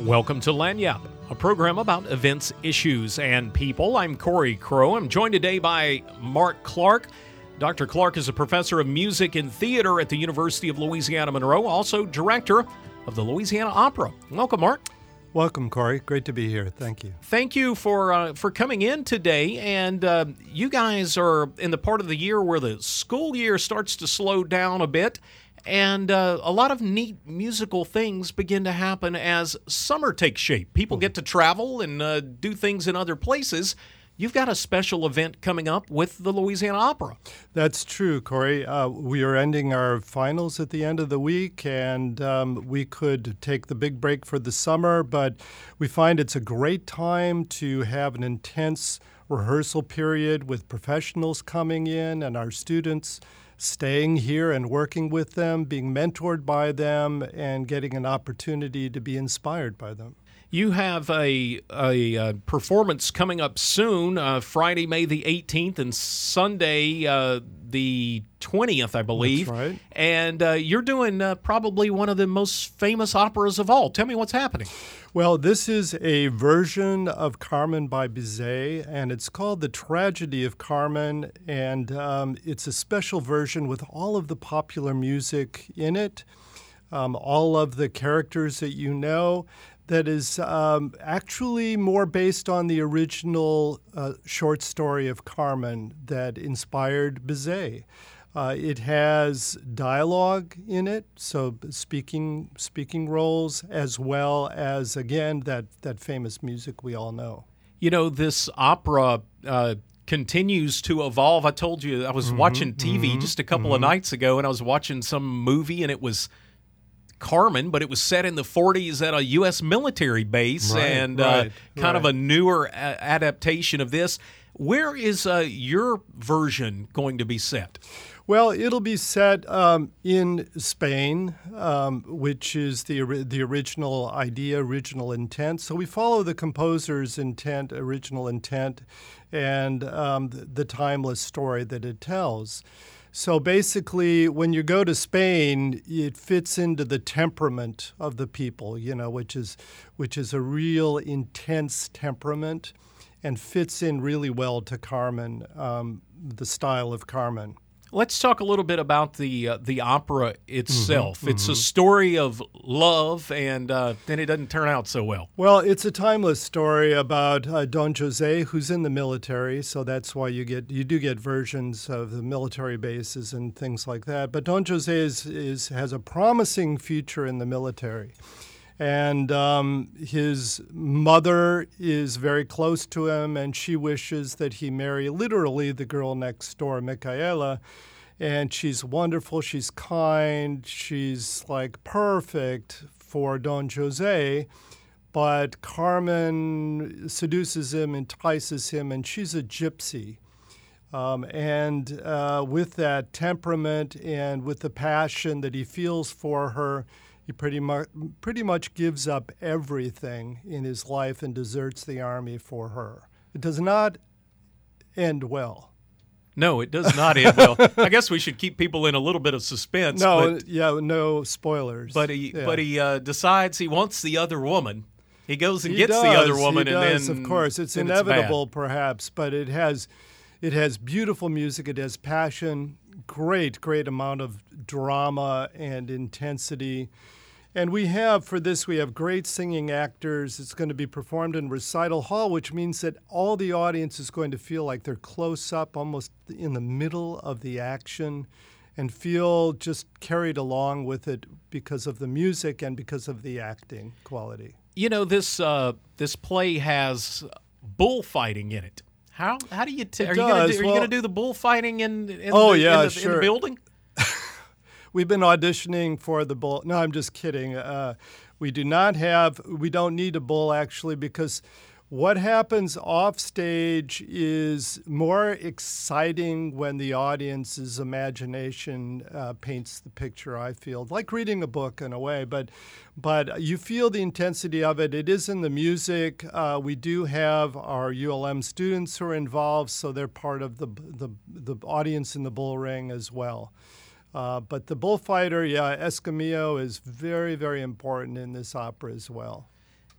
Welcome to Lagniappe, a program about events, issues, and people. I'm Corey Crow. I'm joined today by Mark Clark. Dr. Clark is a professor of music and theater at the University of Louisiana Monroe, also director of the Louisiana Opera. Welcome, Mark. Welcome, Corey. Great to be here. Thank you. Thank you for coming in today. And you guys are in the part of the year where the school year starts to slow down a bit. And a lot of neat musical things begin to happen as summer takes shape. People get to travel and do things in other places. You've got a special event coming up with the Louisiana Opera. That's true, Corey. We are ending our finals at the end of the week, and we could take the big break for the summer, but we find it's a great time to have an intense rehearsal period with professionals coming in and our students staying here and working with them, being mentored by them, and getting an opportunity to be inspired by them. You have a performance coming up soon, Friday, May the 18th, and Sunday, the 20th, I believe. That's right. And you're doing probably one of the most famous operas of all. Tell me what's happening. Well, this is a version of Carmen by Bizet, and it's called The Tragedy of Carmen, and it's a special version with all of the popular music in it, all of the characters that you know. That is actually more based on the original short story of Carmen that inspired Bizet. It has dialogue in it, so speaking roles, as well as, again, that famous music we all know. You know, this opera continues to evolve. I told you I was watching TV just a couple of nights ago, and I was watching some movie, and it was Carmen, but it was set in the 40s at a U.S. military base, kind of a newer adaptation of this. Where is your version going to be set? Well, it'll be set in Spain, which is the original idea, original intent. So we follow the composer's intent, original intent, and the timeless story that it tells. So basically, when you go to Spain, it fits into the temperament of the people, which is a real intense temperament, and fits in really well to Carmen, the style of Carmen. Let's talk a little bit about the opera itself. It's a story of love, and then it doesn't turn out so well. Well, it's a timeless story about Don Jose, who's in the military, so that's why you do get versions of the military bases and things like that. But Don Jose has a promising future in the military. And his mother is very close to him, and she wishes that he marry literally the girl next door, Micaela. And she's wonderful, she's kind, she's like perfect for Don Jose. But Carmen seduces him, entices him, and she's a gypsy. With that temperament and with the passion that he feels for her, he pretty much gives up everything in his life and deserts the army for her. It does not end well. No, it does not end well. I guess we should keep people in a little bit of suspense. No spoilers. But he decides he wants the other woman. He goes and gets the other woman, and then of course it's inevitable, perhaps. But it has beautiful music. It has passion. Great amount of drama and intensity. And we have great singing actors. It's going to be performed in recital hall, which means that all the audience is going to feel like they're close up, almost in the middle of the action, and feel just carried along with it because of the music and because of the acting quality. You know, this play has bullfighting in it. How do you are you going to do the bullfighting in the building? We've been auditioning for the bull. No, I'm just kidding. We don't need a bull, actually, because what happens off stage is more exciting when the audience's imagination paints the picture, I feel. Like reading a book in a way, but you feel the intensity of it. It is in the music. We do have our ULM students who are involved, so they're part of the audience in the bull ring as well. But the bullfighter, Escamillo, is very, very important in this opera as well.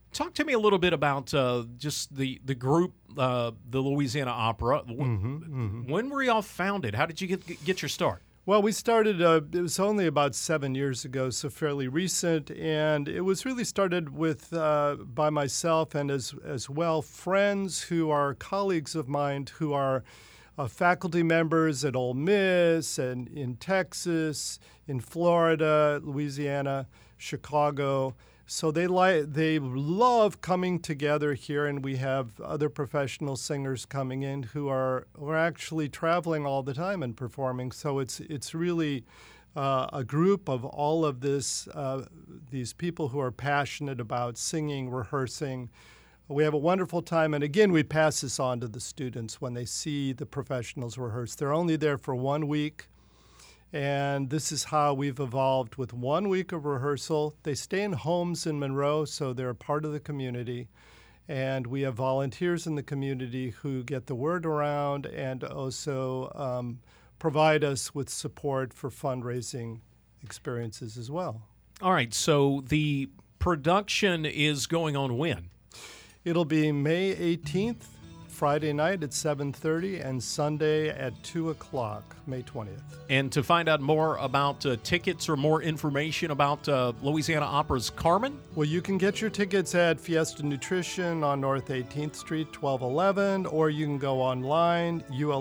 Talk to me a little bit about just the group, the Louisiana Opera. When were y'all founded? How did you get your start? Well, we started, it was only about 7 years ago, so fairly recent, and it was really started with, by myself and as well, friends who are colleagues of mine who are faculty members at Ole Miss and in Texas, in Florida, Louisiana, Chicago. So they love coming together here, and we have other professional singers coming in who are actually traveling all the time and performing. So it's really a group of all of these people who are passionate about singing, rehearsing. We have a wonderful time, and again, we pass this on to the students when they see the professionals rehearse. They're only there for 1 week. And this is how we've evolved with 1 week of rehearsal. They stay in homes in Monroe, so they're a part of the community. And we have volunteers in the community who get the word around and also provide us with support for fundraising experiences as well. All right, so the production is going on when? It'll be May 18th, Friday night at 7:30, and Sunday at 2 o'clock, May 20th. And to find out more about tickets or more information about Louisiana Opera's Carmen? Well, you can get your tickets at Fiesta Nutrition on North 18th Street, 1211, or you can go online,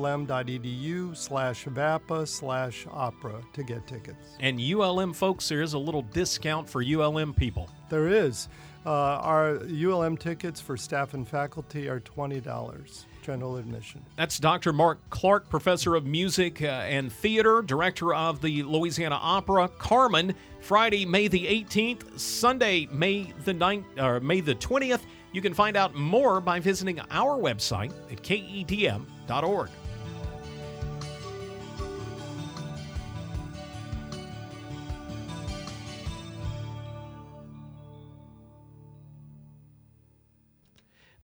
ulm.edu/VAPA/opera to get tickets. And ULM folks, there is a little discount for ULM people. There is. Our ULM tickets for staff and faculty are $20, general admission. That's Dr. Mark Clark, professor of music and theater, director of the Louisiana Opera. Carmen, Friday, May the 18th, Sunday, May the 20th. You can find out more by visiting our website at kedm.org.